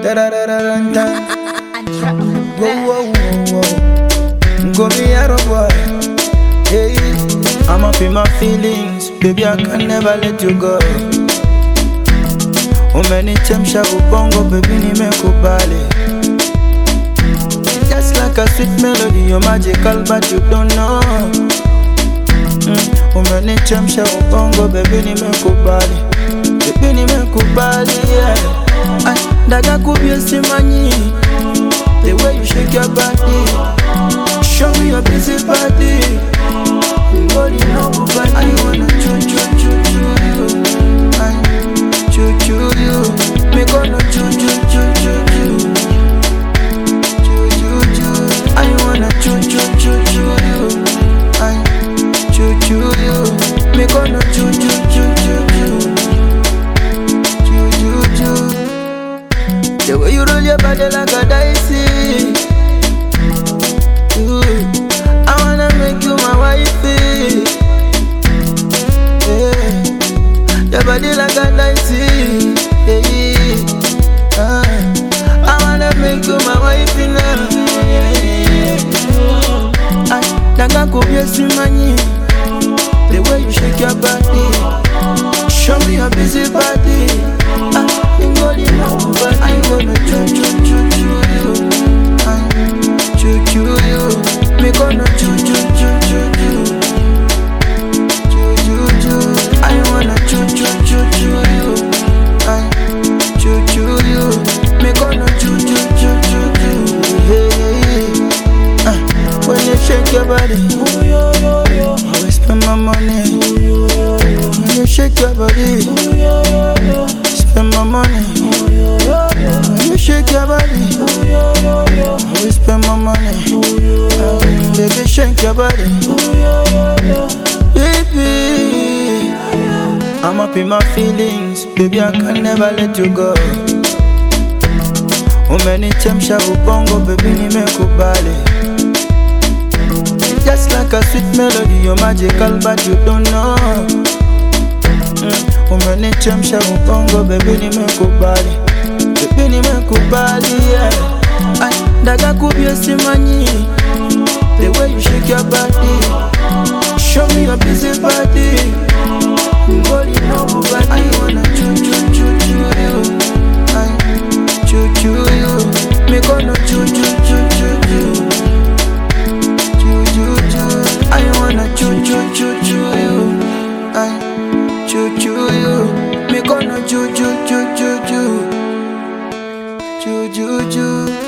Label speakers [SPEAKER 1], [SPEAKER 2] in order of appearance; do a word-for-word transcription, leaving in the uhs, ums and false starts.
[SPEAKER 1] Da da da da da da. Whoa whoa whoa whoa. Go me a boy. Hey, I'm up in my feelings, baby. I can never let you go. Umenichemsha ubongo, baby, nimekubali. Just like a sweet melody, you're magical, but you don't know. Mm. Umenichemsha ubongo, baby, nimekubali. Baby, nimekubali, yeah. Ay, dada kubye simanyi. The way you shake your body, show me your busy body. Body no body. I wanna choo choo choo choo you. I choo choo you. Me gonna choo choo choo choo choo. Choo choo choo. I wanna choo choo choo choo you. I choo choo you. Me gonna choo choo choo choo choo. Choo choo choo. The way you roll your body like a dicey. Ooh, I wanna make you my wifey. Yeah, your body like a dicey. Yeah, uh, I wanna make you my wifey now. I daga kubye simanyi. The way you shake your body, show me your busy body. I body no body. I gonna choo choo choo choo you. I choo choo you. Me gonna choo choo choo choo choo. Choo choo choo. I wanna choo choo choo choo you. I choo choo you. Me gonna choo choo choo choo choo. Hey, uh, when you shake your body, I will spend my money. When you shake your body, spend my money. When you shake your body, I will spend my money. Um, baby, shake your body. Baby, I'm up in my feelings, baby, I can never let you go. Umenichemsha ubongo, baby, nimekubali. Just like a sweet melody, you're magical, but you don't know. Mm. Umenichemsha ubongo, baby, nimekubali. Baby, nimekubali, yeah. Ay, daga kubye simanyi. The way you shake your body, show me your busy body. Body no body. I wanna choo choo choo choo you. I choo choo you. Me gonna choo choo choo choo choo. Choo choo choo. I wanna choo choo choo choo you. I choo choo you. Me gonna choo choo choo choo choo. Choo choo choo.